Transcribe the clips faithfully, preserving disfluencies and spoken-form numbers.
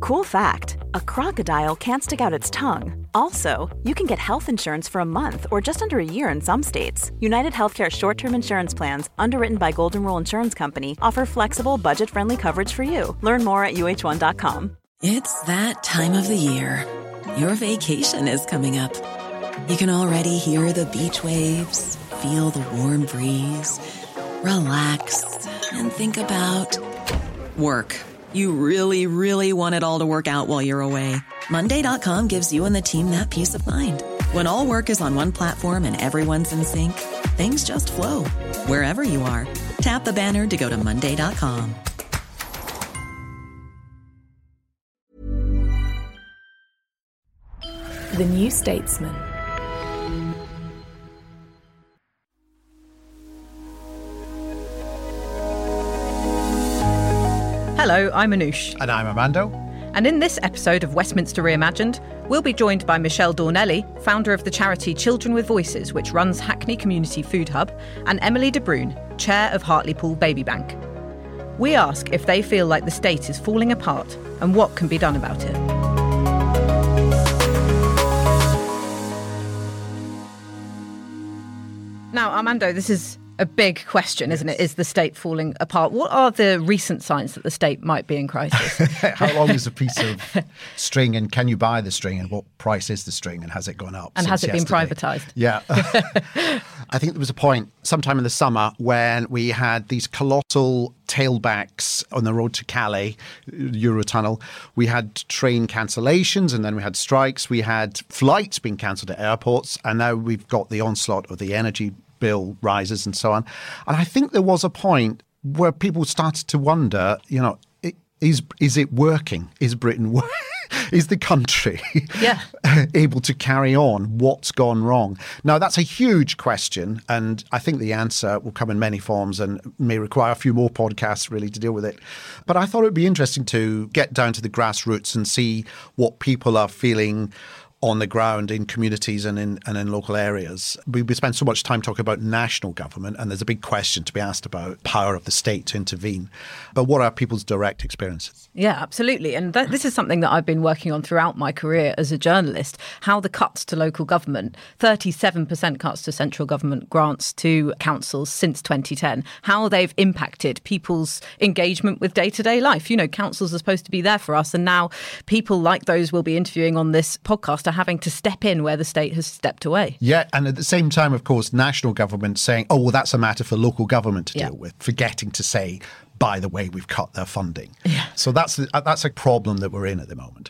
Cool fact, a crocodile can't stick out its tongue. Also, you can get health insurance for a month or just under a year in some states. United Healthcare short-term insurance plans, underwritten by Golden Rule Insurance Company, offer flexible, budget-friendly coverage for you. Learn more at U H one dot com. It's that time of the year. Your vacation is coming up. You can already hear the beach waves, feel the warm breeze, relax, and think about work. You really, really want it all to work out while you're away. Monday dot com gives you and the team that peace of mind. When all work is on one platform and everyone's in sync, things just flow. Wherever you are, tap the banner to go to Monday dot com. The New Statesman. Hello, I'm Anoush. And I'm Armando. And in this episode of Westminster Reimagined, we'll be joined by Michelle Dornelly, founder of the charity Children with Voices, which runs Hackney Community Food Hub, and Emily de Bruin, chair of Hartlepool Baby Bank. We ask if they feel like the state is falling apart and what can be done about it. Now, Armando, this is a big question, isn't it? Is the state falling apart? What are the recent signs that the state might be in crisis? How long is a piece of string, and can you buy the string, and what price is the string, and has it gone up? And has it yesterday? been privatised? Yeah. I think there was a point sometime in the summer when we had these colossal tailbacks on the road to Calais, Eurotunnel. We had train cancellations, and then we had strikes. We had flights being cancelled at airports, and now we've got the onslaught of the energy bill rises and so on. And I think there was a point where people started to wonder, you know, is is it working? Is Britain working? Is the country yeah. able to carry on? What's gone wrong? Now, that's a huge question, and I think the answer will come in many forms and may require a few more podcasts really to deal with it. But I thought it would be interesting to get down to the grassroots and see what people are feeling on the ground in communities and in and in local areas. We, we spend so much time talking about national government, and there's a big question to be asked about power of the state to intervene. But what are people's direct experiences? Yeah, absolutely. And that, this is something that I've been working on throughout my career as a journalist, how the cuts to local government, thirty-seven percent cuts to central government grants to councils since twenty ten, how they've impacted people's engagement with day-to-day life. You know, councils are supposed to be there for us, and now people like those we'll be interviewing on this podcast are having to step in where the state has stepped away. Yeah, and at the same time, of course, national government saying, oh, well, that's a matter for local government to yeah. deal with, forgetting to say, by the way, we've cut their funding. Yeah. So that's that's a problem that we're in at the moment.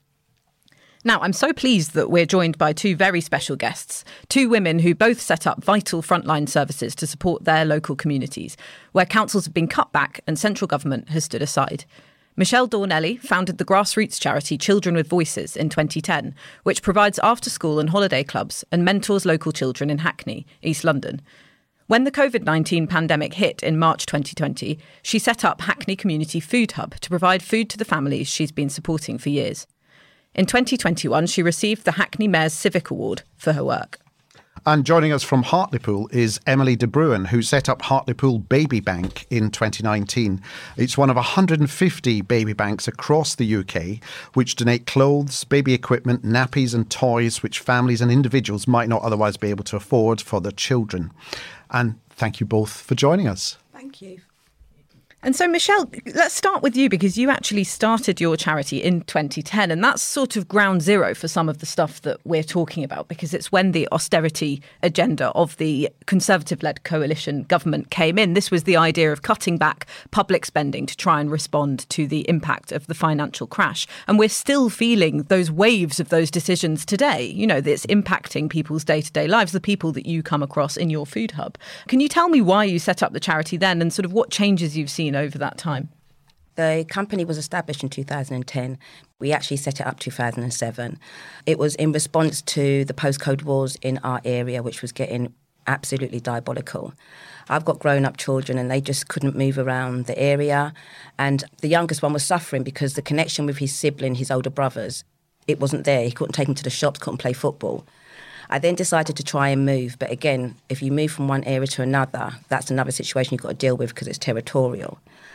Now, I'm so pleased that we're joined by two very special guests, two women who both set up vital frontline services to support their local communities, where councils have been cut back and central government has stood aside. Michelle Dornelly founded the grassroots charity Children with Voices in twenty ten, which provides after-school and holiday clubs and mentors local children in Hackney, East London. When the covid nineteen pandemic hit in March twenty twenty, she set up Hackney Community Food Hub to provide food to the families she's been supporting for years. In twenty twenty-one, she received the Hackney Mayor's Civic Award for her work. And joining us from Hartlepool is Emily de Bruin, who set up Hartlepool Baby Bank in twenty nineteen. It's one of one hundred fifty baby banks across the U K, which donate clothes, baby equipment, nappies and toys which families and individuals might not otherwise be able to afford for their children. And thank you both for joining us. Thank you. And so, Michelle, let's start with you, because you actually started your charity in twenty ten, and that's sort of ground zero for some of the stuff that we're talking about, because it's when the austerity agenda of the Conservative-led coalition government came in. This was the idea of cutting back public spending to try and respond to the impact of the financial crash. And we're still feeling those waves of those decisions today. You know, that's impacting people's day-to-day lives, the people that you come across in your food hub. Can you tell me why you set up the charity then, and sort of what changes you've seen over that time? The company was established in two thousand ten. We actually set it up two thousand seven. It was in response to the postcode wars in our area, which was getting absolutely diabolical. I've got grown-up children and they just couldn't move around the area. And the youngest one was suffering because the connection with his sibling, his older brothers, it wasn't there. He couldn't take him to the shops, couldn't play football. I then decided to try and move. But again, if you move from one area to another, that's another situation you've got to deal with because it's territorial.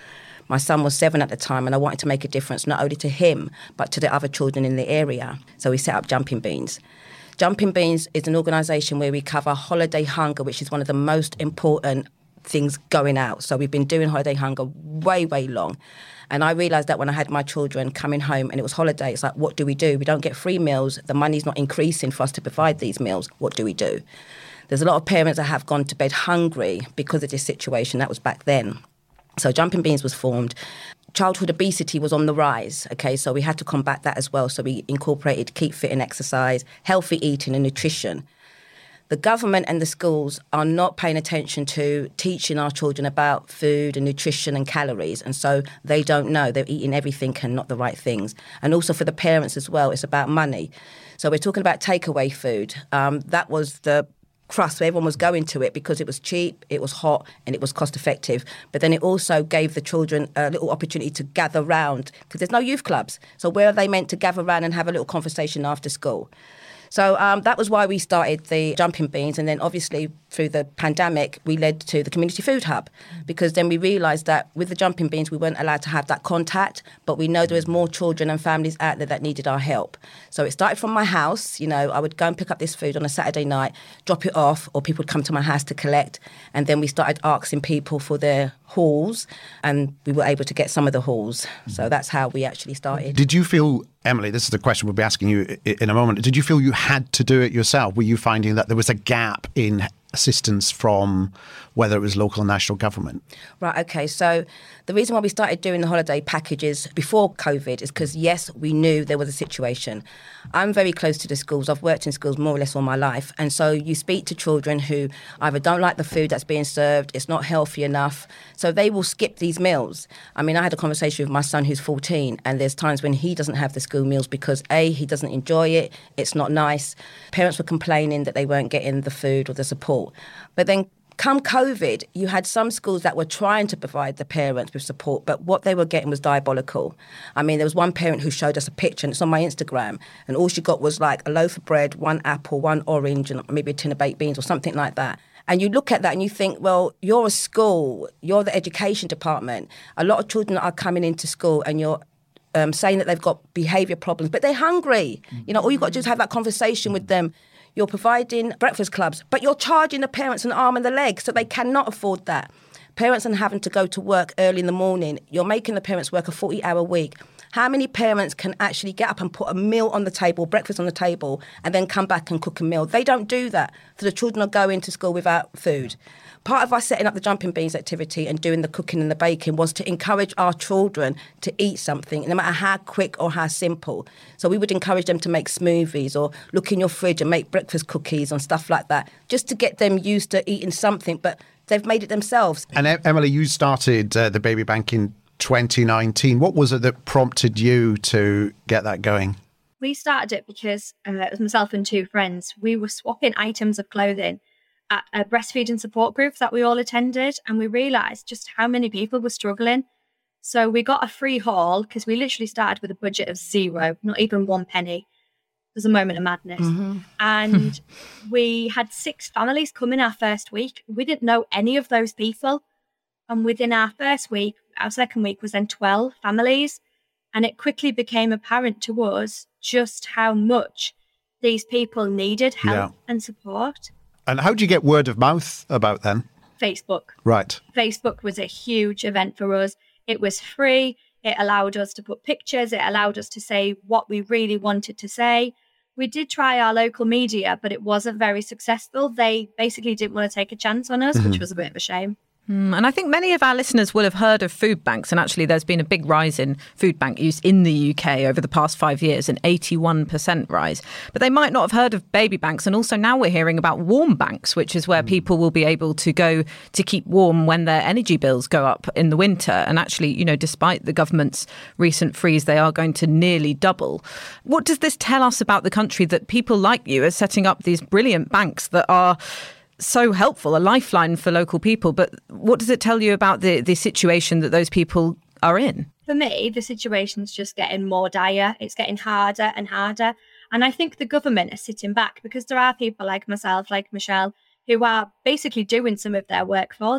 My son was seven at the time, and I wanted to make a difference not only to him, but to the other children in the area. So we set up Jumping Beans. Jumping Beans is an organisation where we cover holiday hunger, which is one of the most important things going out. So we've been doing holiday hunger way, way long. And I realised that when I had my children coming home and it was holiday, it's like, what do we do? We don't get free meals. The money's not increasing for us to provide these meals. What do we do? There's a lot of parents that have gone to bed hungry because of this situation. That was back then. So Jumping Beans was formed. Childhood obesity was on the rise, okay, so we had to combat that as well. So we incorporated keep fit and exercise, healthy eating and nutrition. The government and the schools are not paying attention to teaching our children about food and nutrition and calories, and so they don't know. They're eating everything and not the right things. And also for the parents as well, it's about money. So we're talking about takeaway food. Um, that was the crust where everyone was going to it because it was cheap, it was hot, and it was cost effective. But then it also gave the children a little opportunity to gather round because there's no youth clubs. So where are they meant to gather round and have a little conversation after school? So um, that was why we started the Jumping Beans. And then obviously through the pandemic, we led to the Community Food Hub because then we realised that with the Jumping Beans, we weren't allowed to have that contact, but we know there was more children and families out there that needed our help. So it started from my house. You know, I would go and pick up this food on a Saturday night, drop it off, or people would come to my house to collect. And then we started asking people for their hauls, and we were able to get some of the hauls. So that's how we actually started. Did you feel, Emily, this is the question we'll be asking you in a moment, did you feel you had to do it yourself? Were you finding that there was a gap in assistance from whether it was local or national government? Right, okay. So the reason why we started doing the holiday packages before COVID is because, yes, we knew there was a situation. I'm very close to the schools. I've worked in schools more or less all my life. And so you speak to children who either don't like the food that's being served, it's not healthy enough, so they will skip these meals. I mean, I had a conversation with my son who's fourteen, and there's times when he doesn't have the school meals because, A, he doesn't enjoy it, it's not nice. Parents were complaining that they weren't getting the food or the support. But then come COVID, you had some schools that were trying to provide the parents with support, but what they were getting was diabolical. I mean, there was one parent who showed us a picture, and it's on my Instagram, and all she got was like a loaf of bread, one apple, one orange, and maybe a tin of baked beans or something like that. And you look at that and you think, well, you're a school, you're the education department. A lot of children are coming into school and you're um, saying that they've got behaviour problems, but they're hungry. You know, all you've got to do is have that conversation with them. You're providing breakfast clubs, but you're charging the parents an arm and a leg, so they cannot afford that. Parents are having to go to work early in the morning. You're making the parents work a forty-hour week. How many parents can actually get up and put a meal on the table, breakfast on the table, and then come back and cook a meal? They don't do that. So the children are going to school without food. Part of us setting up the Jumping Beans activity and doing the cooking and the baking was to encourage our children to eat something, no matter how quick or how simple. So we would encourage them to make smoothies or look in your fridge and make breakfast cookies and stuff like that, just to get them used to eating something, but they've made it themselves. And Emily, you started uh, the Baby Bank in twenty nineteen. What was it that prompted you to get that going? We started it because uh, it was myself and two friends. We were swapping items of clothing at a breastfeeding support group that we all attended, and we realised just how many people were struggling. So we got a free haul because we literally started with a budget of zero, not even one penny. It was a moment of madness. Mm-hmm. And we had six families come in our first week. We didn't know any of those people. And within our first week, our second week was then twelve families. And it quickly became apparent to us just how much these people needed help yeah. and support. And how do you get word of mouth about them? Facebook. Right. Facebook was a huge event for us. It was free. It allowed us to put pictures. It allowed us to say what we really wanted to say. We did try our local media, but it wasn't very successful. They basically didn't want to take a chance on us, mm-hmm. which was a bit of a shame. Mm, and I think many of our listeners will have heard of food banks, and actually there's been a big rise in food bank use in the U K over the past five years, an eighty-one percent rise. But they might not have heard of baby banks, and also now we're hearing about warm banks, which is where mm. people will be able to go to keep warm when their energy bills go up in the winter. And actually, you know, despite the government's recent freeze, they are going to nearly double. What does this tell us about the country, that people like you are setting up these brilliant banks that are so helpful, a lifeline for local people? But what does it tell you about the, the situation that those people are in? For me, the situation's just getting more dire. It's getting harder and harder. And I think the government is sitting back because there are people like myself, like Michelle, who are basically doing some of their work for them.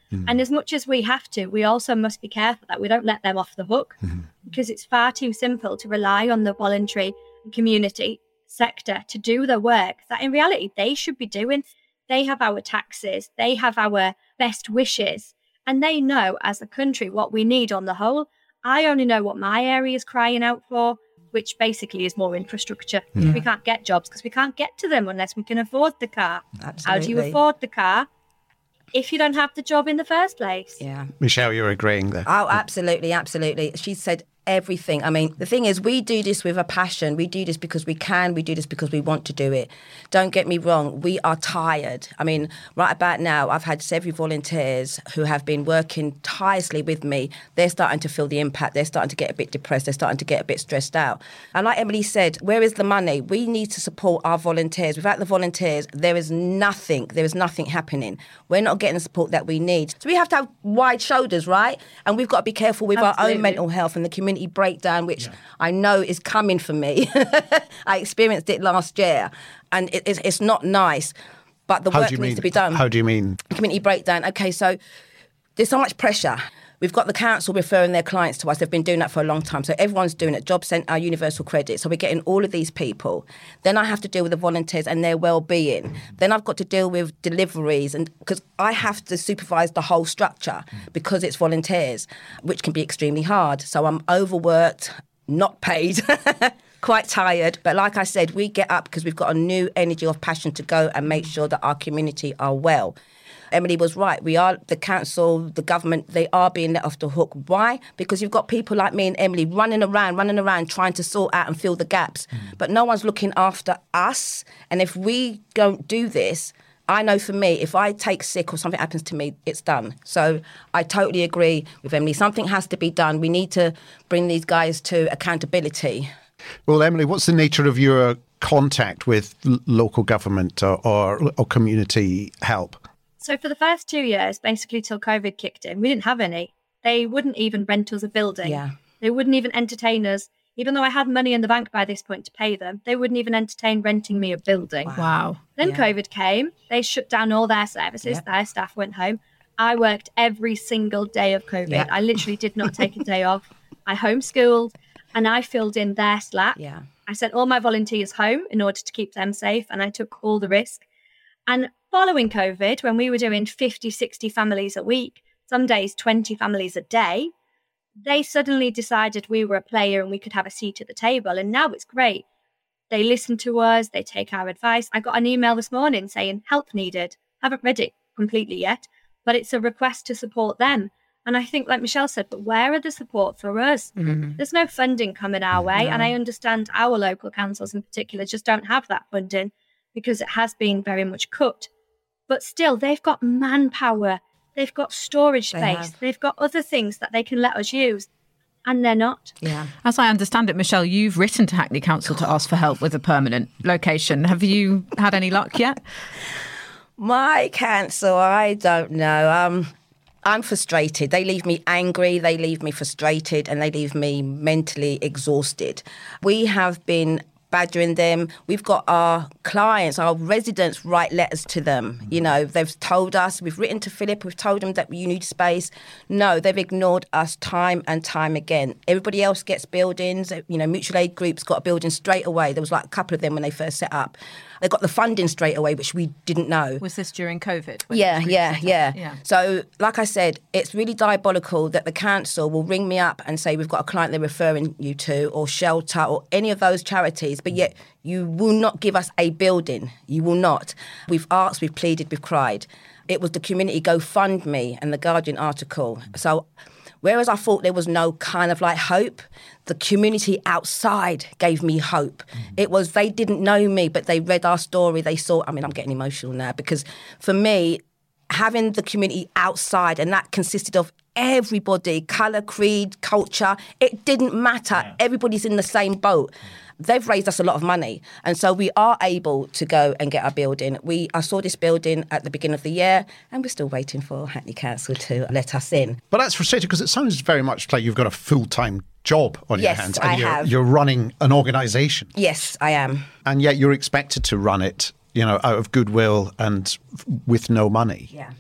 Mm. And as much as we have to, we also must be careful that we don't let them off the hook, mm. because it's far too simple to rely on the voluntary and community sector to do the work that in reality they should be doing. They have our taxes, they have our best wishes, and they know as a country what we need on the whole. I only know what my area is crying out for, which basically is more infrastructure. Yeah. We can't get jobs because we can't get to them unless we can afford the car. Absolutely. How do you afford the car if you don't have the job in the first place? Yeah. Michelle, you're agreeing there. Oh, absolutely, absolutely. She said everything. I mean, the thing is, we do this with a passion. We do this because we can. We do this because we want to do it. Don't get me wrong. We are tired. I mean, right about now, I've had several volunteers who have been working tirelessly with me. They're starting to feel the impact. They're starting to get a bit depressed. They're starting to get a bit stressed out. And like Emily said, where is the money? We need to support our volunteers. Without the volunteers, there is nothing. There is nothing happening. We're not getting the support that we need. So we have to have wide shoulders, right? And we've got to be careful with Absolutely. Our own mental health and the community breakdown, which yeah. I know is coming for me. I experienced it last year, and it, it's, it's not nice, but the How work do you needs mean? to be done. How do you mean? Community breakdown. Okay, so there's so much pressure. We've got the council referring their clients to us. They've been doing that for a long time. So everyone's doing it. Job Centre, Universal Credit. So we're getting all of these people. Then I have to deal with the volunteers and their well-being. Then I've got to deal with deliveries, and because I have to supervise the whole structure because it's volunteers, which can be extremely hard. So I'm overworked, not paid, quite tired. But like I said, we get up because we've got a new energy of passion to go and make sure that our community are well. Emily was right. We are, the council, the government, they are being let off the hook. Why? Because you've got people like me and Emily running around, running around, trying to sort out and fill the gaps. Mm. But no one's looking after us. And if we don't do this, I know for me, if I take sick or something happens to me, it's done. So I totally agree with Emily. Something has to be done. We need to bring these guys to accountability. Well, Emily, what's the nature of your contact with l- local government or, or, or community help? So for the first two years, basically till COVID kicked in, we didn't have any. They wouldn't even rent us a building. Yeah. They wouldn't even entertain us. Even though I had money in the bank by this point to pay them, they wouldn't even entertain renting me a building. Wow. wow. Then yeah. COVID came. They shut down all their services. Yep. Their staff went home. I worked every single day of COVID. Yep. I literally did not take a day off. I homeschooled and I filled in their slack. Yeah. I sent all my volunteers home in order to keep them safe, and I took all the risk. And following COVID, when we were doing fifty, sixty families a week, some days twenty families a day, they suddenly decided we were a player and we could have a seat at the table. And now it's great. They listen to us. They take our advice. I got an email this morning saying help needed. Haven't read it completely yet, but it's a request to support them. And I think, like Michelle said, but where are the support for us? Mm-hmm. There's no funding coming our way. No. And I understand our local councils in particular just don't have that funding because it has been very much cut. But still, they've got manpower. They've got storage space. They they've got other things that they can let us use. And they're not. Yeah. As I understand it, Michelle, you've written to Hackney Council to ask for help with a permanent location. Have you had any luck yet? My council, I don't know. Um, I'm frustrated. They leave me angry, they leave me frustrated, and they leave me mentally exhausted. We have been badgering them. We've got our clients, our residents write letters to them. You know, they've told us, we've written to Philip, we've told them that you need space. No, they've ignored us time and time again. Everybody else gets buildings. You know, mutual aid groups got a building straight away. There was like a couple of them when they first set up. They got the funding straight away, which we didn't know. Was this during COVID? Yeah, yeah, yeah, yeah. So, like I said, it's really diabolical that the council will ring me up and say, we've got a client they're referring you to, or Shelter, or any of those charities, but yet you will not give us a building. You will not. We've asked, we've pleaded, we've cried. It was the community GoFundMe and the Guardian article. So, whereas I thought there was no kind of like hope, the community outside gave me hope. Mm. It was, they didn't know me, but they read our story. They saw, I mean, I'm getting emotional now because for me, having the community outside, and that consisted of everybody, colour, creed, culture, it didn't matter. Yeah. Everybody's in the same boat. They've raised us a lot of money. And so we are able to go and get our building. We I saw this building at the beginning of the year, and we're still waiting for Hackney Council to let us in. But that's frustrating because it sounds very much like you've got a full-time job on yes, your hands. Yes, I and you're, have. You're running an organisation. Yes, I am. And yet you're expected to run it, you know, out of goodwill and with no money. Yeah.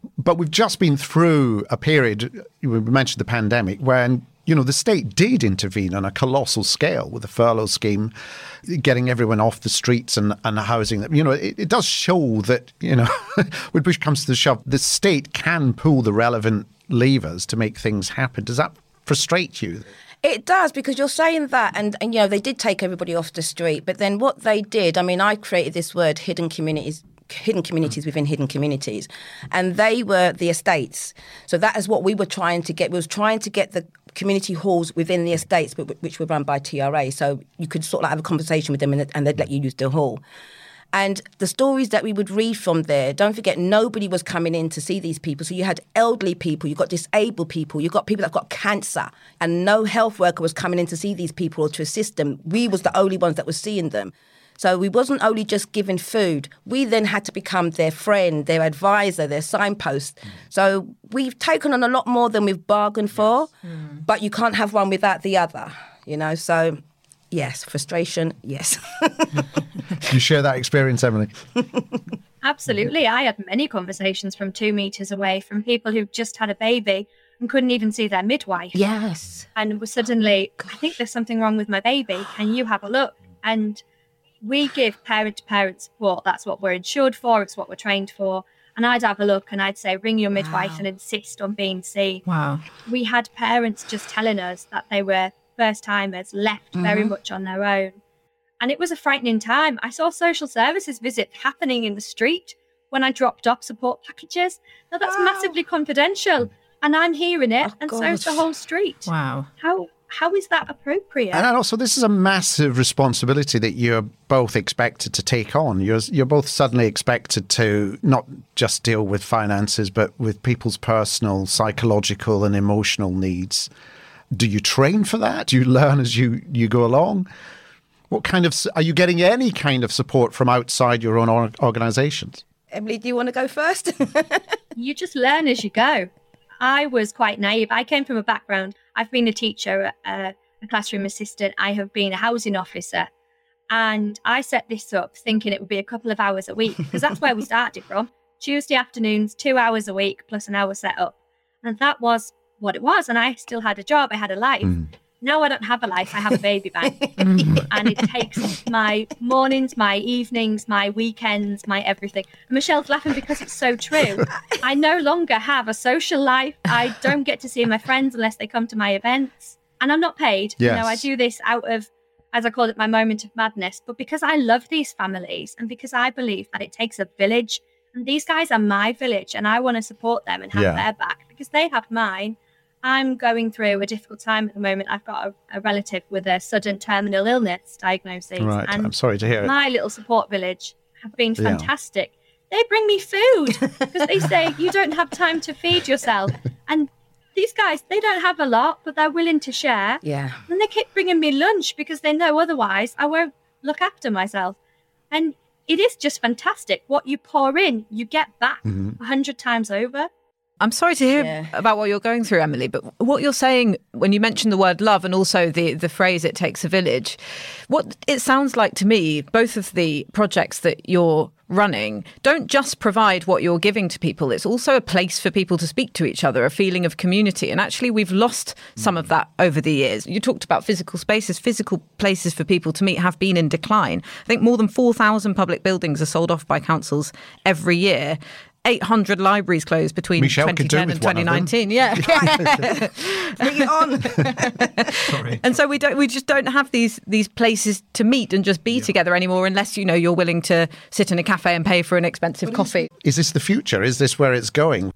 But we've just been through a period, we mentioned the pandemic, when, you know, the state did intervene on a colossal scale with the furlough scheme, getting everyone off the streets and, and housing them. You know, it, it does show that, you know, when push comes to the shove, the state can pull the relevant levers to make things happen. Does that frustrate you? It does, because you're saying that, and, and, you know, they did take everybody off the street. But then what they did, I mean, I created this word, hidden communities, hidden communities within hidden communities, and they were the estates. So that is what we were trying to get. We was trying to get the community halls within the estates, which were run by T R A. So you could sort of have a conversation with them, and, and they'd let you use the hall. And the stories that we would read from there, don't forget, nobody was coming in to see these people. So you had elderly people, you got disabled people, you got people that got cancer, and no health worker was coming in to see these people or to assist them. We was the only ones that were seeing them. So we wasn't only just giving food. We then had to become their friend, their advisor, their signpost. Mm. So we've taken on a lot more than we've bargained for, mm. but you can't have one without the other, you know. So, yes, frustration, yes. You share that experience, Emily? Absolutely. I had many conversations from two metres away from people who've just had a baby and couldn't even see their midwife. Yes. And was suddenly, I think there's something wrong with my baby. Can you have a look? And we give parent-to-parent support. That's what we're insured for. It's what we're trained for. And I'd have a look and I'd say, ring your midwife wow. and insist on being seen. Wow. We had parents just telling us that they were first-timers, left mm-hmm. very much on their own. And it was a frightening time. I saw social services visits happening in the street when I dropped off support packages. Now, that's wow. massively confidential. And I'm hearing it, oh, and so is the whole street. Wow. How... How is that appropriate? And also, this is a massive responsibility that you're both expected to take on. You're you're both suddenly expected to not just deal with finances, but with people's personal, psychological and emotional needs. Do you train for that? Do you learn as you, you go along? What kind of, are you getting any kind of support from outside your own organisations? Emily, do you want to go first? You just learn as you go. I was quite naive. I came from a background. I've been a teacher, a, a classroom assistant. I have been a housing officer. And I set this up thinking it would be a couple of hours a week, because that's where we started from. Tuesday afternoons, two hours a week, plus an hour set up. And that was what it was. And I still had a job. I had a life. Mm. Now I don't have a life. I have a baby bank. And it takes my mornings, my evenings, my weekends, my everything. And Michelle's laughing because it's so true. I no longer have a social life. I don't get to see my friends unless they come to my events. And I'm not paid. Yes. You know, I do this out of, as I call it, my moment of madness. But because I love these families and because I believe that it takes a village. And these guys are my village and I want to support them and have yeah. their back because they have mine. I'm going through a difficult time at the moment. I've got a, a relative with a sudden terminal illness diagnosis. Right, and I'm sorry to hear it. My little support village have been fantastic. Yeah. They bring me food because they say, you don't have time to feed yourself. And these guys, they don't have a lot, but they're willing to share. Yeah. And they keep bringing me lunch because they know otherwise I won't look after myself. And it is just fantastic. What you pour in, you get back a mm-hmm. hundred times over. I'm sorry to hear yeah. about what you're going through, Emily, but what you're saying when you mention the word love and also the, the phrase it takes a village, what it sounds like to me, both of the projects that you're running don't just provide what you're giving to people. It's also a place for people to speak to each other, a feeling of community. And actually, we've lost some of that over the years. You talked about physical spaces. Physical places for people to meet have been in decline. I think more than four thousand public buildings are sold off by councils every year. eight hundred libraries closed between Michelle twenty ten and twenty nineteen. Yeah. Bring it on. Sorry. And so we don't we just don't have these these places to meet and just be yeah. together anymore unless, you know, you're willing to sit in a cafe and pay for an expensive what coffee. Is, is this the future? Is this where it's going?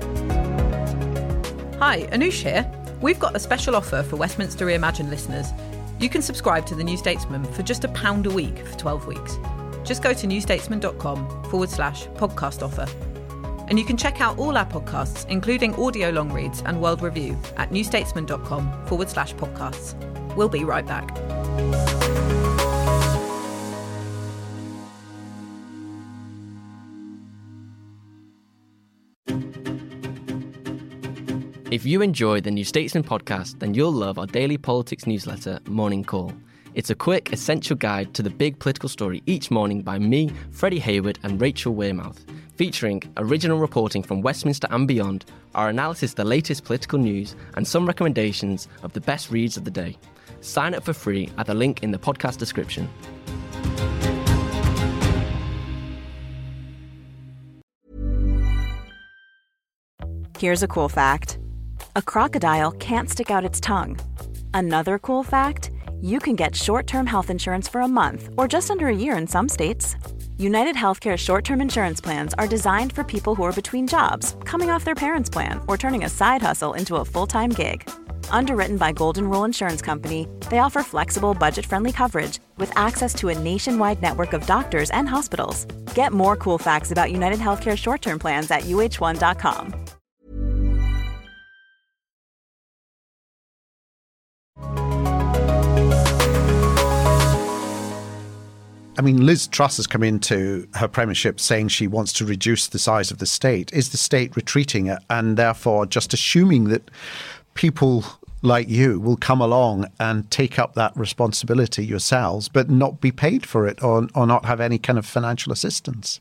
Hi, Anoush here. We've got a special offer for Westminster Reimagined listeners. You can subscribe to The New Statesman for just a pound a week for twelve weeks. Just go to newstatesman.com forward slash podcast offer. And you can check out all our podcasts, including audio long reads and world review, at newstatesman.com forward slash podcasts. We'll be right back. If you enjoy the New Statesman podcast, then you'll love our daily politics newsletter, Morning Call. It's a quick, essential guide to the big political story each morning by me, Freddie Hayward, and Rachel Wearmouth. featuring original reporting from Westminster and beyond, our analysis of the latest political news, and some recommendations of the best reads of the day. Sign up for free at the link in the podcast description. Here's a cool fact. A crocodile can't stick out its tongue. Another cool fact, you can get short-term health insurance for a month or just under a year in some states. United Healthcare short-term insurance plans are designed for people who are between jobs, coming off their parents' plan, or turning a side hustle into a full-time gig. Underwritten by Golden Rule Insurance Company, they offer flexible, budget-friendly coverage with access to a nationwide network of doctors and hospitals. Get more cool facts about United Healthcare short-term plans at U H one dot com. I mean, Liz Truss has come into her premiership saying she wants to reduce the size of the state. Is the state retreating and therefore just assuming that people like you will come along and take up that responsibility yourselves, but not be paid for it or, or not have any kind of financial assistance?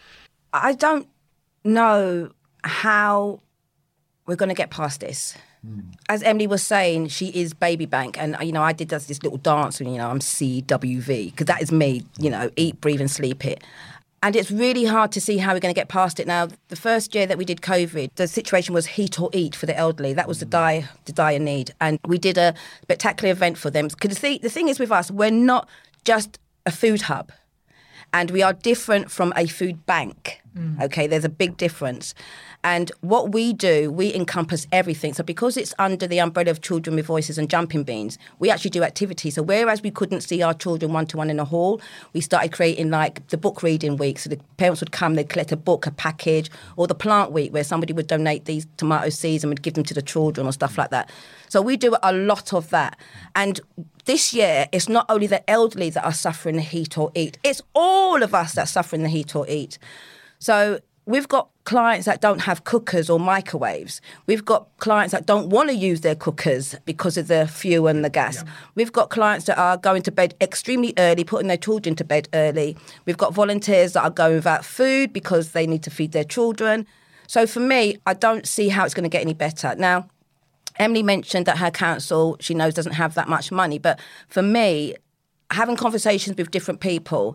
I don't know how we're going to get past this. As Emily was saying, she is Baby Bank. And, you know, I did this, this little dance, and, you know, I'm C W V, because that is me, you know, eat, breathe and sleep it. And it's really hard to see how we're going to get past it. Now, the first year that we did COVID, the situation was heat or eat for the elderly. That was the dire, the dire need. And we did a spectacular event for them. Because the, the thing is with us, we're not just a food hub. And we are different from a food bank. Mm. Okay, there's a big difference. And what we do, we encompass everything. So because it's under the umbrella of Children with Voices and Jumping Beans, we actually do activities. So whereas we couldn't see our children one-to-one in a hall, we started creating like the book reading week. So the parents would come, they'd collect a book, a package, or the plant week where somebody would donate these tomato seeds and would give them to the children or stuff like that. So we do a lot of that. And this year, it's not only the elderly that are suffering the heat or eat, it's all of us that are suffering the heat or eat. So we've got clients that don't have cookers or microwaves. We've got clients that don't want to use their cookers because of the fuel and the gas. Yeah. We've got clients that are going to bed extremely early, putting their children to bed early. We've got volunteers that are going without food because they need to feed their children. So for me, I don't see how it's going to get any better. Now, Emily mentioned that her council, she knows, doesn't have that much money. But for me, having conversations with different people,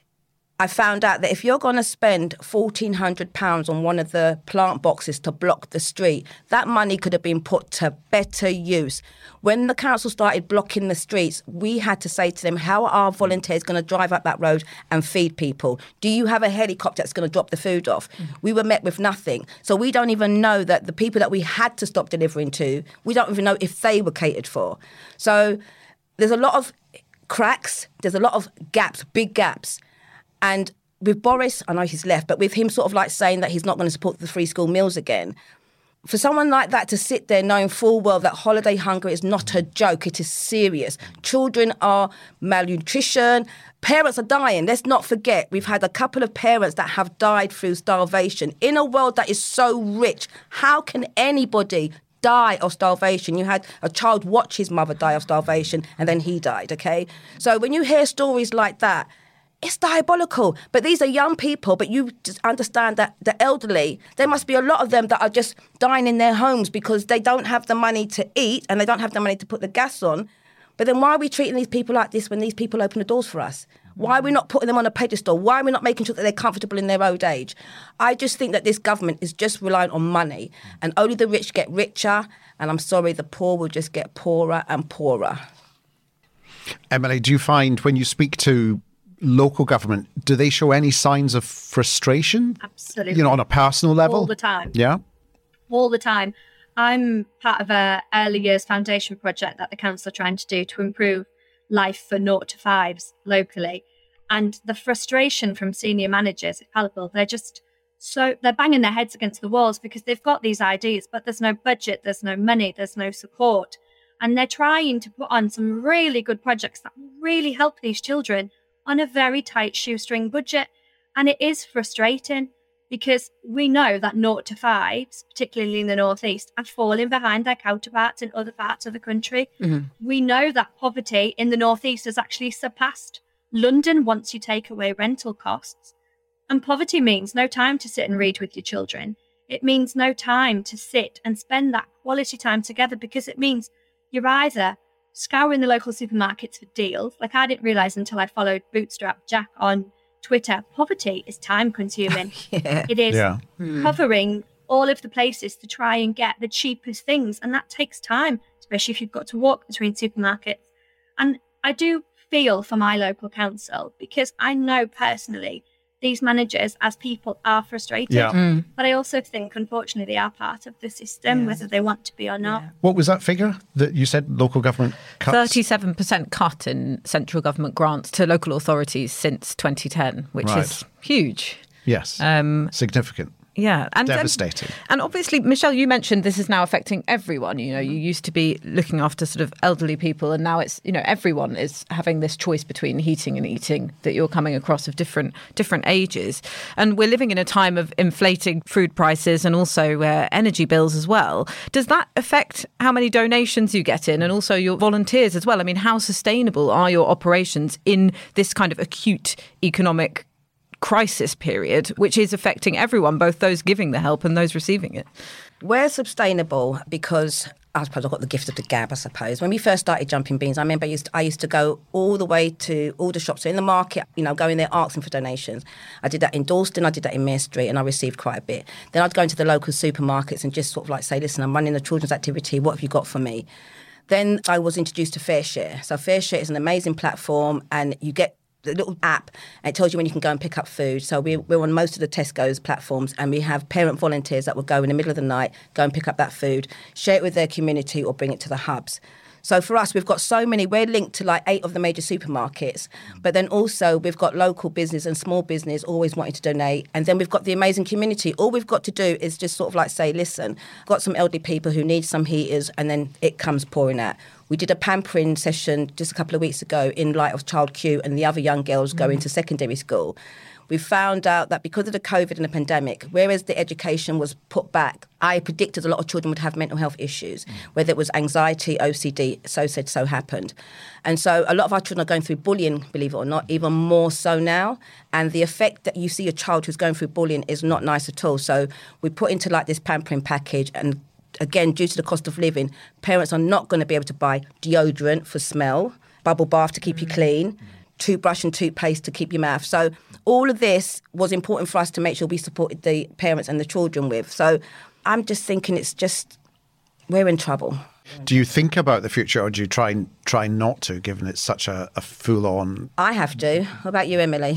I found out that if you're going to spend fourteen hundred pounds on one of the plant boxes to block the street, that money could have been put to better use. When the council started blocking the streets, we had to say to them, how are our volunteers going to drive up that road and feed people? Do you have a helicopter that's going to drop the food off? Mm-hmm. We were met with nothing. So we don't even know that the people that we had to stop delivering to, we don't even know if they were catered for. So there's a lot of cracks, there's a lot of gaps, big gaps. And with Boris, I know he's left, but with him sort of like saying that he's not going to support the free school meals again, for someone like that to sit there knowing full well that holiday hunger is not a joke, it is serious. Children are malnutrition, parents are dying. Let's not forget, we've had a couple of parents that have died through starvation. In a world that is so rich, how can anybody die of starvation? You had a child watch his mother die of starvation and then he died, okay? So when you hear stories like that, it's diabolical. But these are young people, but you just understand that the elderly, there must be a lot of them that are just dying in their homes because they don't have the money to eat and they don't have the money to put the gas on. But then why are we treating these people like this when these people open the doors for us? Why are we not putting them on a pedestal? Why are we not making sure that they're comfortable in their old age? I just think that this government is just reliant on money and only the rich get richer. And I'm sorry, the poor will just get poorer and poorer. Emily, do you find when you speak to local government, do they show any signs of frustration? Absolutely. You know, on a personal level? All the time. Yeah? All the time. I'm part of a early years foundation project that the council are trying to do to improve life for naught to fives locally. And the frustration from senior managers is palpable. They're just so, they're banging their heads against the walls because they've got these ideas, but there's no budget, there's no money, there's no support. And they're trying to put on some really good projects that really help these children on a very tight shoestring budget. And it is frustrating because we know that naught to fives, particularly in the Northeast, are falling behind their counterparts in other parts of the country. Mm-hmm. We know that poverty in the Northeast has actually surpassed London once you take away rental costs. And poverty means no time to sit and read with your children. It means no time to sit and spend that quality time together, because it means you're either scouring the local supermarkets for deals. Like, I didn't realise until I followed Bootstrap Jack on Twitter, poverty is time consuming. yeah. It is Yeah. covering all of the places to try and get the cheapest things. And that takes time, especially if you've got to walk between supermarkets. And I do feel for my local council, because I know personally these managers as people are frustrated. Yeah. Mm. But I also think, unfortunately, they are part of the system, Yeah. whether they want to be or not. Yeah. What was that figure that you said local government cuts? thirty-seven percent cut in central government grants to local authorities since twenty ten, which Right. is huge. Yes. Um, Significant. Yeah. And um, Devastating. and obviously, Michelle, you mentioned this is now affecting everyone. You know, you used to be looking after sort of elderly people, and now it's, you know, everyone is having this choice between heating and eating that you're coming across of different different ages. And we're living in a time of inflating food prices and also uh, energy bills as well. Does that affect how many donations you get in, and also your volunteers as well? I mean, how sustainable are your operations in this kind of acute economic crisis period, which is affecting everyone, both those giving the help and those receiving it? We're sustainable because I suppose I've got the gift of the gab, I suppose. When we first started Jumping Beans, I remember I used to, I used to go all the way to all the shops. So in the market, you know, going there asking for donations. I did that in Dalston, I did that in Mere Street, and I received quite a bit. Then I'd go into the local supermarkets and just sort of like say, listen, I'm running a children's activity, what have you got for me? Then I was introduced to FareShare. So FareShare is an amazing platform, and you get the little app, and it tells you when you can go and pick up food. So we, we're on most of the Tesco's platforms, and we have parent volunteers that will go in the middle of the night, go and pick up that food, share it with their community or bring it to the hubs. So for us, we've got so many, we're linked to like eight of the major supermarkets, but then also we've got local business and small business always wanting to donate. And then we've got the amazing community. All we've got to do is just sort of like say, listen, got some elderly people who need some heaters, and then it comes pouring out. We did a pampering session just a couple of weeks ago in light of Child Q and the other young girls going to secondary school. We found out that because of the COVID and the pandemic, whereas the education was put back, I predicted a lot of children would have mental health issues, whether it was anxiety, O C D, so said, so happened. And so a lot of our children are going through bullying, believe it or not, even more so now. And the effect that you see a child who's going through bullying is not nice at all. So we put into like this pampering package, and again, due to the cost of living, parents are not going to be able to buy deodorant for smell, bubble bath to keep you clean, toothbrush and toothpaste to keep your mouth. So all of this was important for us to make sure we supported the parents and the children with. So I'm just thinking it's just, we're in trouble. Do you think about the future, or do you try try not to, given it's such a, a full-on... I have to. What about you, Emily?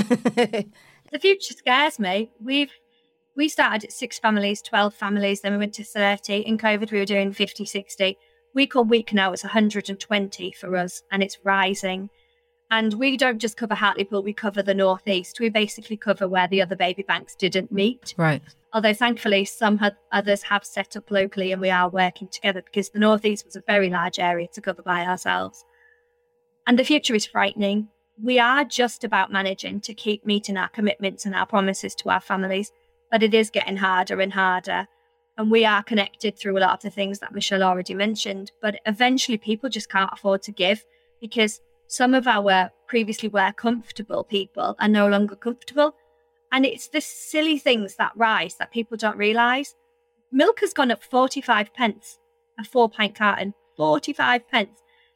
The future scares me. We've We started at six families, twelve families, then we went to thirty. In COVID, we were doing fifty, sixty. Week on week now, it's one hundred twenty for us, and it's rising. And we don't just cover Hartlepool, we cover the North East. We basically cover where the other baby banks didn't meet. Right. Although thankfully some had, others have set up locally, and we are working together, because the North East was a very large area to cover by ourselves. And the future is frightening. We are just about managing to keep meeting our commitments and our promises to our families, but it is getting harder and harder. And we are connected through a lot of the things that Michelle already mentioned, but eventually people just can't afford to give, because some of our previously were comfortable people are no longer comfortable. And it's the silly things that rise that people don't realise. Milk has gone up forty-five pence, a four pint carton, forty-five pence.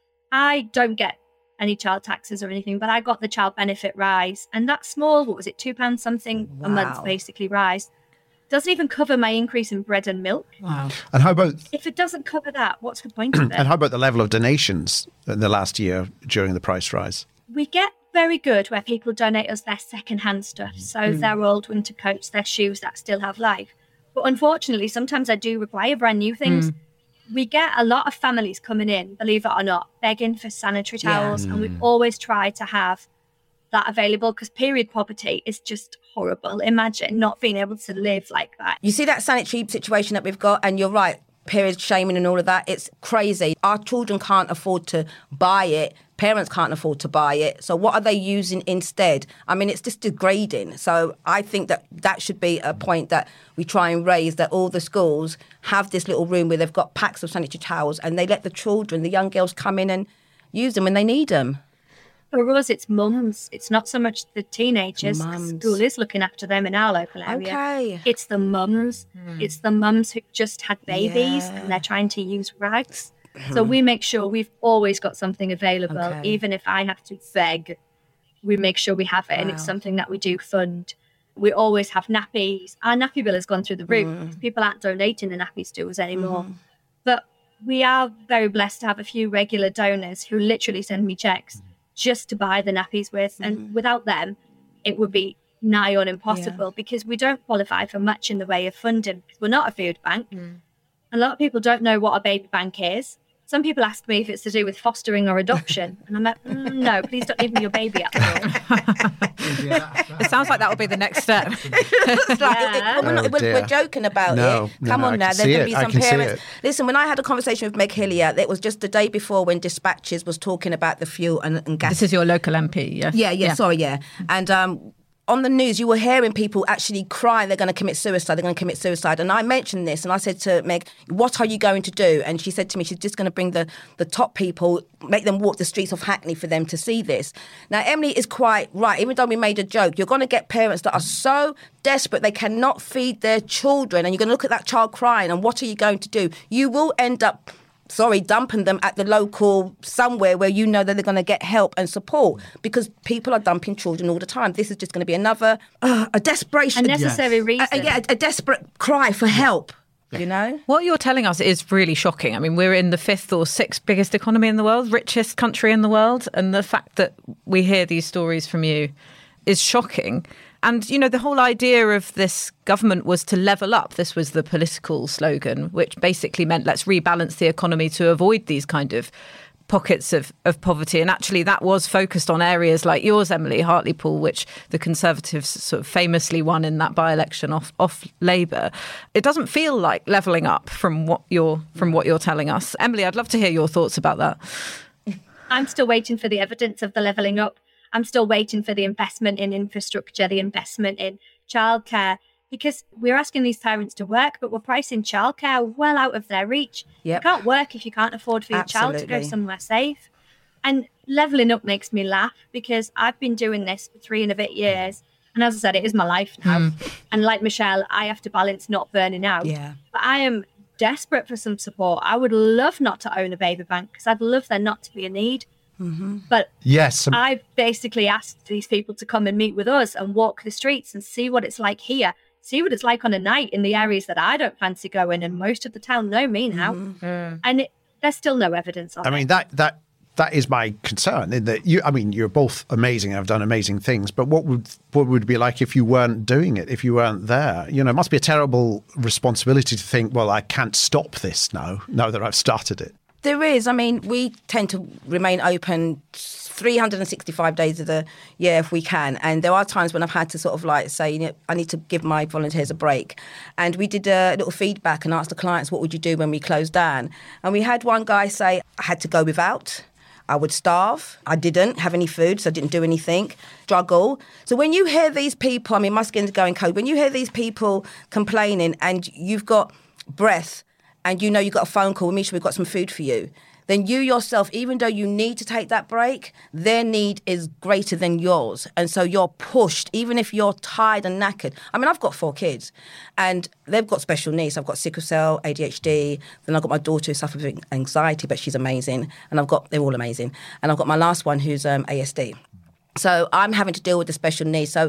I don't get any child taxes or anything, but I got the child benefit rise. And that small, what was it, two pounds something Wow. a month basically rise. Doesn't even cover my increase in bread and milk. Wow. And how about If it doesn't cover that, what's the point of it? and how about the level of donations in the last year during the price rise? We get very good where people donate us their second-hand stuff. So their old winter coats, their shoes that still have life. But unfortunately, sometimes I do require brand new things. We get a lot of families coming in, believe it or not, begging for sanitary towels. And we always try to have that available, because period poverty is just horrible. Imagine not being able to live like that. You see that sanitary situation that we've got, and you're right, period shaming and all of that, it's crazy. Our children can't afford to buy it. Parents can't afford to buy it. So what are they using instead? I mean, it's just degrading. So I think that that should be a point that we try and raise, that all the schools have this little room where they've got packs of sanitary towels, and they let the children, the young girls, come in and use them when they need them. For us, it's mums. It's not so much the teenagers. Mums. School is looking after them in our local area. Okay. It's the mums. Mm. It's the mums who just had babies Yeah. and they're trying to use rags. So we make sure we've always got something available. Okay. Even if I have to beg, we make sure we have it. Wow. And it's something that we do fund. We always have nappies. Our nappy bill has gone through the roof. Mm. People aren't donating the nappies to us anymore. Mm. But we are very blessed to have a few regular donors who literally send me checks just to buy the nappies with. And mm. without them, it would be nigh on impossible yeah. because we don't qualify for much in the way of funding. We're not a food bank. Mm. A lot of people don't know what a baby bank is. Some people ask me if it's to do with fostering or adoption. And I'm like, mm, no, please don't leave me your baby at the door. It sounds like that will be the next step. like, yeah. it, we're, not, oh, we're, we're joking about no, it. No, Come no, on now, there's going to be some parents. Listen, when I had a conversation with Meg Hillier, it was just the day before when Dispatches was talking about the fuel and, and gas. This is your local M P, yes? Yeah, yeah, yeah. sorry, yeah. And um, on the news, you were hearing people actually crying they're going to commit suicide, they're going to commit suicide. And I mentioned this and I said to Meg, what are you going to do? And she said to me, she's just going to bring the, the top people, make them walk the streets of Hackney for them to see this. Now, Emily is quite right. Even though we made a joke, you're going to get parents that are so desperate they cannot feed their children. And you're going to look at that child crying and what are you going to do? You will end up... sorry, dumping them at the local somewhere where you know that they're going to get help and support because people are dumping children all the time. This is just going to be another, uh, a desperation. Unnecessary yes. reason. A, a, yeah, a, a desperate cry for help, yeah. you know? What you're telling us is really shocking. I mean, we're in the fifth or sixth biggest economy in the world, richest country in the world. And the fact that we hear these stories from you is shocking. And, you know, the whole idea of this government was to level up. This was the political slogan, which basically meant let's rebalance the economy to avoid these kind of pockets of, of poverty. And actually that was focused on areas like yours, Emily, Hartlepool, which the Conservatives sort of famously won in that by-election off, off Labour. It doesn't feel like levelling up from what you're from what you're telling us. Emily, I'd love to hear your thoughts about that. I'm still waiting for the evidence of the levelling up. I'm still waiting for the investment in infrastructure, the investment in childcare, because we're asking these parents to work, but we're pricing childcare well out of their reach. Yep. You can't work if you can't afford for your Absolutely. child to go somewhere safe. And levelling up makes me laugh because I've been doing this for three and a bit years. And as I said, it is my life now. Mm. And like Michelle, I have to balance not burning out. Yeah. But I am desperate for some support. I would love not to own a baby bank because I'd love there not to be a need. Mm-hmm. But yes, um, I basically asked these people to come and meet with us and walk the streets and see what it's like here, see what it's like on a night in the areas that I don't fancy going, and most of the town know me now, mm-hmm. and it, there's still no evidence of I it. I mean that that that is my concern. In that you, I mean, you're both amazing and have done amazing things, but what would what would it be like if you weren't doing it, if you weren't there? You know, it must be a terrible responsibility to think, well, I can't stop this now, now that I've started it. There is. I mean, we tend to remain open three hundred sixty-five days of the year if we can. And there are times when I've had to sort of like say, you know, I need to give my volunteers a break. And we did a little feedback and asked the clients, what would you do when we closed down? And we had one guy say, I had to go without. I would starve. I didn't have any food, so I didn't do anything. Struggle. So when you hear these people, I mean, my skin's going cold. When you hear these people complaining and you've got breath, and you know you've got a phone call, Misha, we've got some food for you, then you yourself, even though you need to take that break, their need is greater than yours. And so you're pushed, even if you're tired and knackered. I mean, I've got four kids and they've got special needs. I've got sickle cell, A D H D, then I've got my daughter who suffers with anxiety, but she's amazing. And I've got, they're all amazing. And I've got my last one who's um, A S D. So I'm having to deal with the special needs. So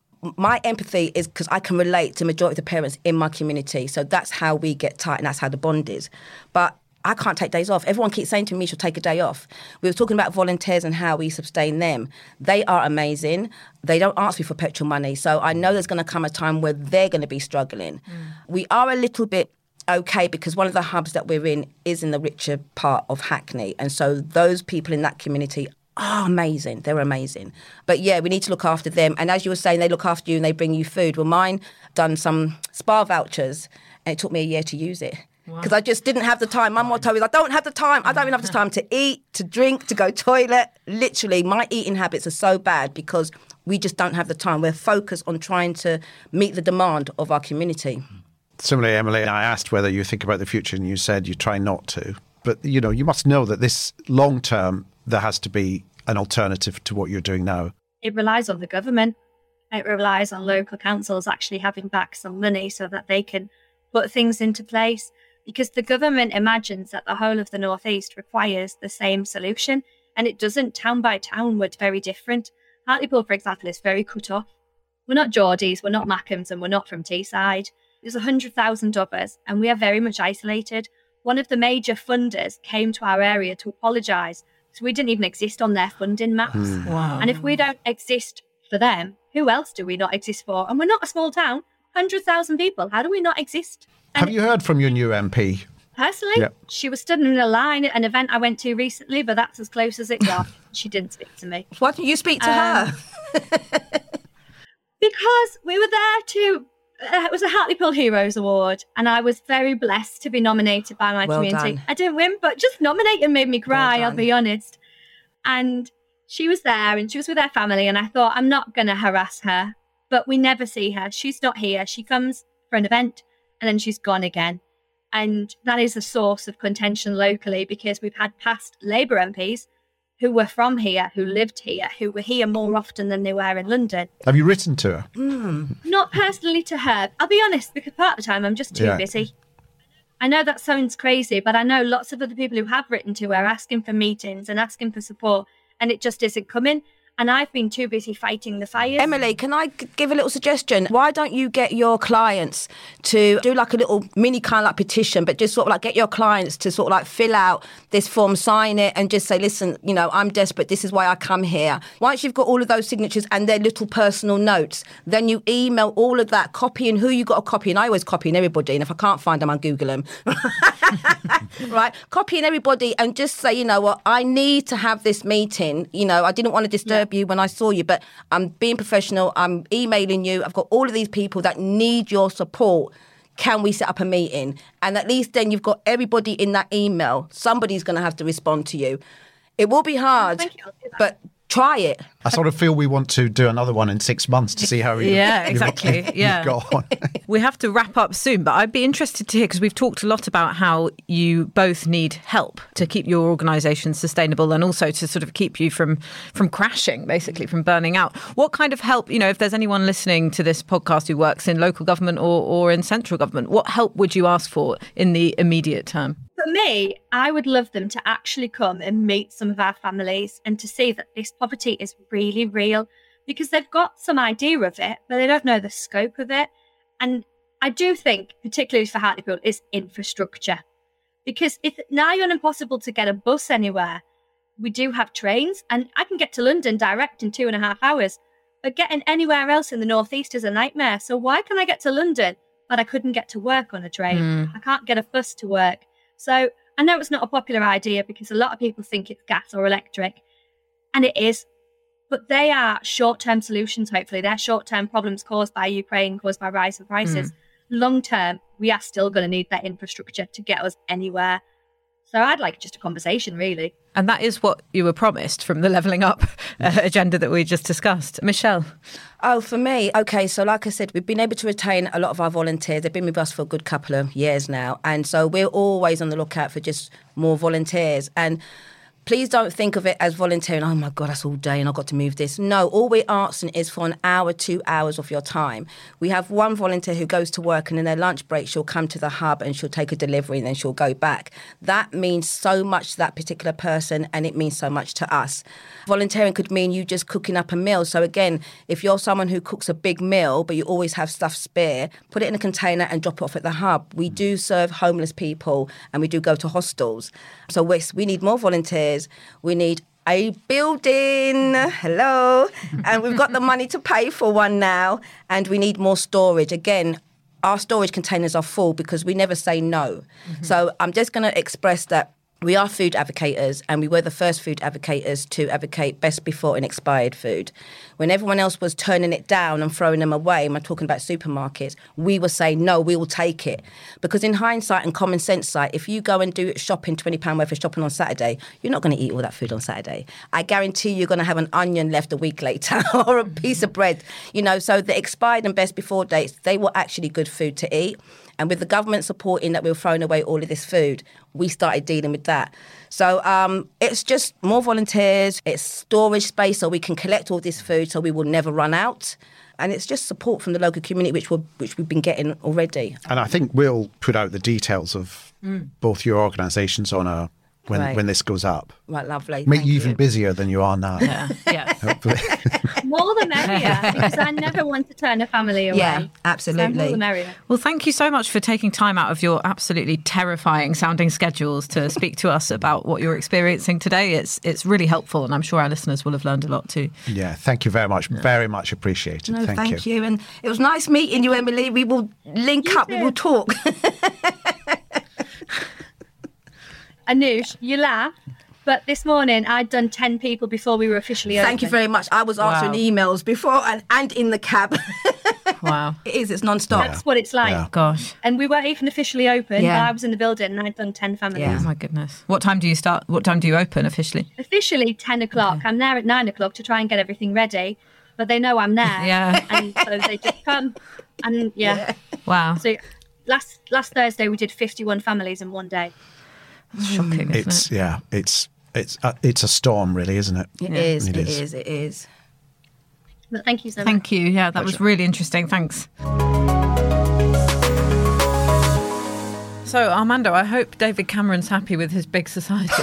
my empathy is because I can relate to the majority of the parents in my community. So that's how we get tight and that's how the bond is. But I can't take days off. Everyone keeps saying to me, she'll take a day off. We were talking about volunteers and how we sustain them. They are amazing. They don't ask me for petrol money. So I know there's going to come a time where they're going to be struggling. Mm. We are a little bit okay because one of the hubs that we're in is in the richer part of Hackney. And so those people in that community are amazing. They're amazing. But yeah, we need to look after them. And as you were saying, they look after you and they bring you food. Well, mine done some spa vouchers and it took me a year to use it. Because wow. I just didn't have the time. My motto is I don't have the time. I don't even have the time to eat, to drink, to go toilet. Literally, my eating habits are so bad because we just don't have the time. We're focused on trying to meet the demand of our community. Similarly, Emily, I asked whether you think about the future and you said you try not to. But, you know, you must know that this long term, there has to be an alternative to what you're doing now? It relies on the government. It relies on local councils actually having back some money so that they can put things into place, because the government imagines that the whole of the North East requires the same solution, and it doesn't. Town by town, we're very different. Hartlepool, for example, is very cut off. We're not Geordies, we're not Mackhams, and we're not from Teesside. There's one hundred thousand of us, and we are very much isolated. One of the major funders came to our area to apologise, so we didn't even exist on their funding maps. Mm. Wow. And if we don't exist for them, who else do we not exist for? And we're not a small town, one hundred thousand people. How do we not exist? And Have you heard from your new M P? personally, Yep. she was stood in a line at an event I went to recently, but that's as close as it got. She didn't speak to me. Why don't you speak to Um, her? Because we were there to, uh, it was a Hartlepool Heroes Award, and I was very blessed to be nominated by my Well community. done. I didn't win, but just nominating made me cry, Well I'll done. be honest. And she was there, and she was with her family, and I thought, I'm not going to harass her, but we never see her. She's not here. She comes for an event, and then she's gone again. And that is a source of contention locally, because we've had past Labour M Ps who were from here, who lived here, who were here more often than they were in London. Have you written to her? Not personally to her. I'll be honest, because part of the time I'm just too Yeah. busy. I know that sounds crazy, but I know lots of other people who have written to her asking for meetings and asking for support, and it just isn't coming. And I've been too busy fighting the fires. Emily, can I g- give a little suggestion? Why don't you get your clients to do like a little mini kind of like petition, but just sort of like get your clients to sort of like fill out this form, sign it, and just say, listen, you know, I'm desperate. This is why I come here. Once you've got all of those signatures and their little personal notes, then you email all of that, copying who you got to copy. And I always copy in everybody. And if I can't find them, I Google them. Right? Copying everybody and just say, you know what, I need to have this meeting. You know, I didn't want to disturb you when I saw you, but I'm being professional. I'm emailing you. I've got all of these people that need your support. Can we set up a meeting? And at least then you've got everybody in that email. Somebody's going to have to respond to you. It will be hard, Thank you, I'll do that. but try it. I sort of feel we want to do another one in six months to see how you, Yeah, you've- exactly. you've Yeah. got on. We have to wrap up soon, but I'd be interested to hear, because we've talked a lot about how you both need help to keep your organisation sustainable and also to sort of keep you from from crashing, basically, from burning out. What kind of help, you know, if there's anyone listening to this podcast who works in local government or, or in central government, what help would you ask for in the immediate term? For me, I would love them to actually come and meet some of our families and to see that this poverty is really real, because they've got some idea of it, but they don't know the scope of it. And I do think, particularly for Hartlepool, is infrastructure. Because it's nigh on impossible to get a bus anywhere. We do have trains, and I can get to London direct in two and a half hours, but getting anywhere else in the North East is a nightmare. So why can I get to London, but I couldn't get to work on a train? I can't get a bus to work. So I know it's not a popular idea because a lot of people think it's gas or electric, and it is, but they are short-term solutions, hopefully. They're short-term problems caused by Ukraine, caused by rising prices. Mm. Long-term, we are still going to need that infrastructure to get us anywhere. So I'd like just a conversation, really. And that is what you were promised from the Levelling Up uh, agenda that we just discussed. Michelle? Oh, for me, okay, so like I said, we've been able to retain a lot of our volunteers. They've been with us for a good couple of years now. And so we're always on the lookout for just more volunteers. And please don't think of it as volunteering. Oh, my God, that's all day and I've got to move this. No, all we're asking is for an hour, two hours of your time. We have one volunteer who goes to work and in their lunch break, she'll come to the hub and she'll take a delivery and then she'll go back. That means so much to that particular person and it means so much to us. Volunteering could mean you just cooking up a meal. So again, if you're someone who cooks a big meal, but you always have stuff spare, put it in a container and drop it off at the hub. We do serve homeless people and we do go to hostels. So we, we need more volunteers. We need a building, hello, and we've got the money to pay for one now, and we need more storage. Again, our storage containers are full because we never say no. Mm-hmm. So I'm just going to express that we are food advocators, and we were the first food advocators to advocate best before in expired food. When everyone else was turning it down and throwing them away, and I'm talking about supermarkets, we were saying, no, we will take it. Because in hindsight and common sense sight, if you go and do shopping, twenty pounds worth of shopping on Saturday, you're not going to eat all that food on Saturday. I guarantee you're going to have an onion left a week later or a piece of bread. You know, so the expired and best before dates, they were actually good food to eat. And with the government supporting that we were throwing away all of this food, we started dealing with that. So um, it's just more volunteers, it's storage space so we can collect all this food so we will never run out. And it's just support from the local community, which we're, which we've been getting already. And I think we'll put out the details of mm. both your organisations on a when right. when this goes up. Right, lovely. Make Thank you even you. busier than you are now. Yeah, yeah. Hopefully. More the merrier, because I never want to turn a family away. Yeah, absolutely. So more the merrier. Well, thank you so much for taking time out of your absolutely terrifying sounding schedules to speak to us about what you're experiencing today. It's it's really helpful, and I'm sure our listeners will have learned a lot too. Yeah, thank you very much. Yeah. Very much appreciated. No, thank, thank you. you. And it was nice meeting you, Emily. We will link You up, too. we will talk. Anoosh, you laugh, but this morning I'd done ten people before we were officially open. Thank you very much. I was answering Wow. emails before and, and in the cab. Wow. It is, it's non-stop. That's what it's like. Yeah. Gosh. And we weren't even officially open, Yeah. but I was in the building and I'd done ten families. Yeah. Oh my goodness. What time do you start? What time do you open officially? Officially ten o'clock. I'm there at nine o'clock to try and get everything ready, but they know I'm there. Yeah. And so they just come and yeah. Yeah. Wow. So last last Thursday we did fifty-one families in one day. Shocking, isn't It's it? yeah, it's it's uh, it's a storm, really, isn't it? It Yeah. is, It it is. is, it is. But thank you so much. Thank you. Yeah, that was really interesting. Thanks. So, Armando, I hope David Cameron's happy with his big society.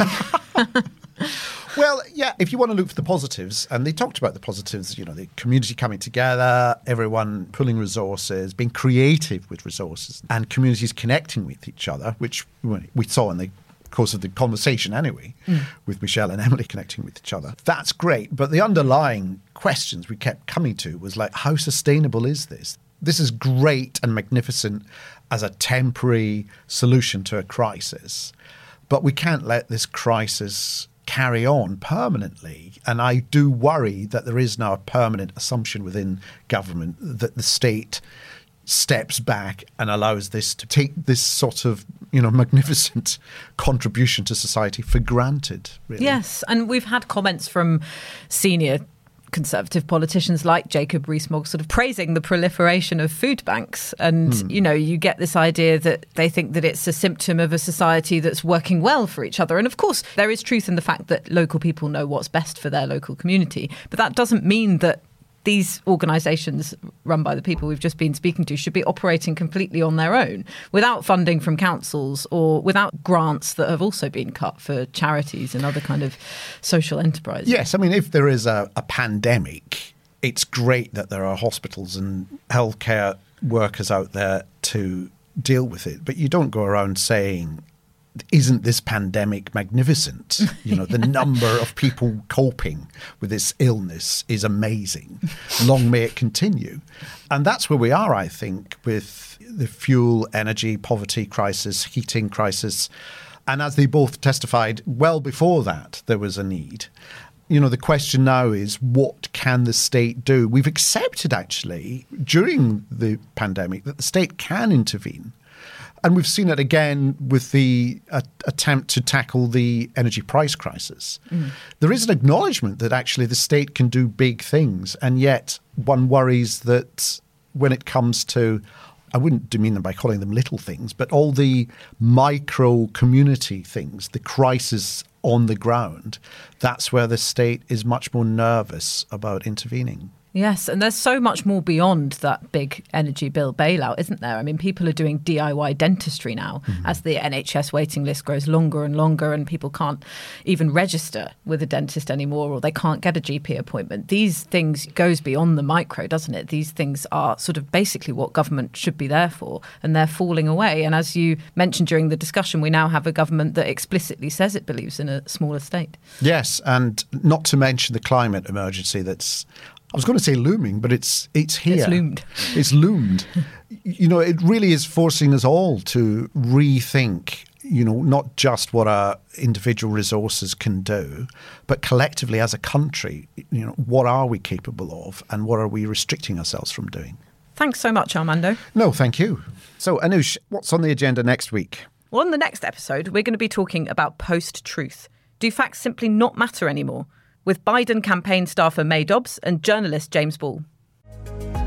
Well, yeah, if you want to look for the positives, and they talked about the positives, you know, the community coming together, everyone pulling resources, being creative with resources, and communities connecting with each other, which we saw in the course of the conversation anyway, mm. with Michelle and Emily connecting with each other. That's great. But the underlying questions we kept coming to was like, how sustainable is this? This is great and magnificent as a temporary solution to a crisis, but we can't let this crisis carry on permanently. And I do worry that there is now a permanent assumption within government that the state steps back and allows this to take this sort of, you know, magnificent contribution to society for granted, really. Yes, and we've had comments from senior Conservative politicians like Jacob Rees-Mogg sort of praising the proliferation of food banks. And, mm. you know, you get this idea that they think that it's a symptom of a society that's working well for each other. And of course, there is truth in the fact that local people know what's best for their local community. But that doesn't mean that these organisations run by the people we've just been speaking to should be operating completely on their own without funding from councils or without grants that have also been cut for charities and other kind of social enterprises. Yes, I mean, if there is a, a pandemic, it's great that there are hospitals and healthcare workers out there to deal with it. But you don't go around saying, isn't this pandemic magnificent? You know, the number of people coping with this illness is amazing. Long may it continue. And that's where we are, I think, with the fuel, energy, poverty crisis, heating crisis. And as they both testified, well before that, there was a need. You know, the question now is, what can the state do? We've accepted, actually, during the pandemic, that the state can intervene. And we've seen it again with the uh, attempt to tackle the energy price crisis. Mm. There is an acknowledgement that actually the state can do big things. And yet one worries that when it comes to, I wouldn't demean them by calling them little things, but all the micro community things, the crisis on the ground, that's where the state is much more nervous about intervening. Yes, and there's so much more beyond that big energy bill bailout, isn't there? I mean, people are doing D I Y dentistry now mm-hmm. as the N H S waiting list grows longer and longer and people can't even register with a dentist anymore or they can't get a G P appointment. These things goes beyond the micro, doesn't it? These things are sort of basically what government should be there for, and they're falling away. And as you mentioned during the discussion, we now have a government that explicitly says it believes in a smaller state. Yes, and not to mention the climate emergency that's, I was going to say looming, but it's it's here. It's loomed. It's loomed. You know, it really is forcing us all to rethink, you know, not just what our individual resources can do, but collectively as a country, you know, what are we capable of and what are we restricting ourselves from doing? Thanks so much, Armando. No, thank you. So, Anoosh, what's on the agenda next week? Well, on the next episode, we're going to be talking about post-truth. Do facts simply not matter anymore? With Biden campaign staffer May Dobbs and journalist James Ball.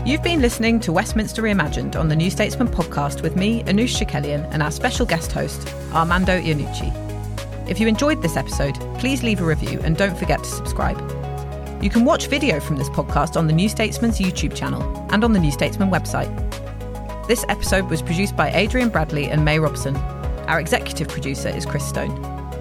You've been listening to Westminster Reimagined on the New Statesman podcast with me, Anoush Shakelian, and our special guest host, Armando Iannucci. If you enjoyed this episode, please leave a review and don't forget to subscribe. You can watch video from this podcast on the New Statesman's YouTube channel and on the New Statesman website. This episode was produced by Adrian Bradley and May Robson. Our executive producer is Chris Stone.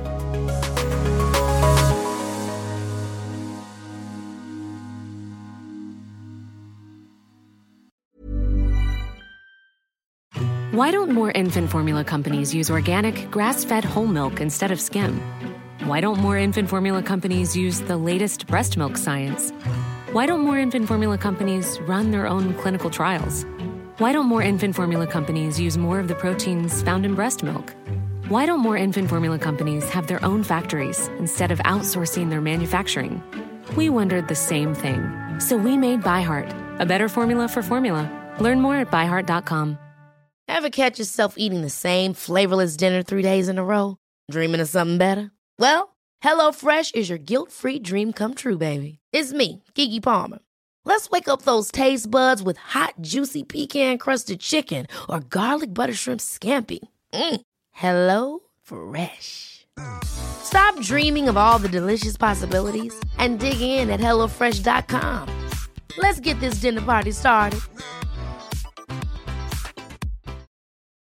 Why don't more infant formula companies use organic, grass-fed whole milk instead of skim? Why don't more infant formula companies use the latest breast milk science? Why don't more infant formula companies run their own clinical trials? Why don't more infant formula companies use more of the proteins found in breast milk? Why don't more infant formula companies have their own factories instead of outsourcing their manufacturing? We wondered the same thing. So we made ByHeart, a better formula for formula. Learn more at by heart dot com. Ever catch yourself eating the same flavorless dinner three days in a row? Dreaming of something better? Well, HelloFresh is your guilt-free dream come true, baby. It's me, Keke Palmer. Let's wake up those taste buds with hot, juicy pecan-crusted chicken or garlic butter shrimp scampi. Mm. Hello Fresh. Stop dreaming of all the delicious possibilities and dig in at hello fresh dot com. Let's get this dinner party started.